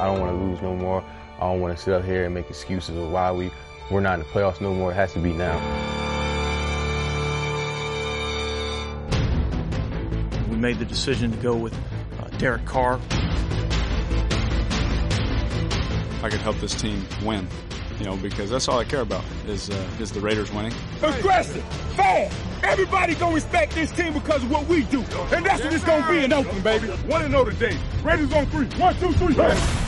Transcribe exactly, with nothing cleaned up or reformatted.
I don't want to lose no more. I don't want to sit up here and make excuses of why we, we're not in the playoffs no more. It has to be now. We made the decision to go with uh, Derek Carr. I could help this team win, you know, because that's all I care about is uh, is the Raiders winning. Aggressive, fast. Everybody gonna respect this team because of what we do, and that's what it's gonna be in Oakland, baby. One and zero today. Raiders on three. One, two, three.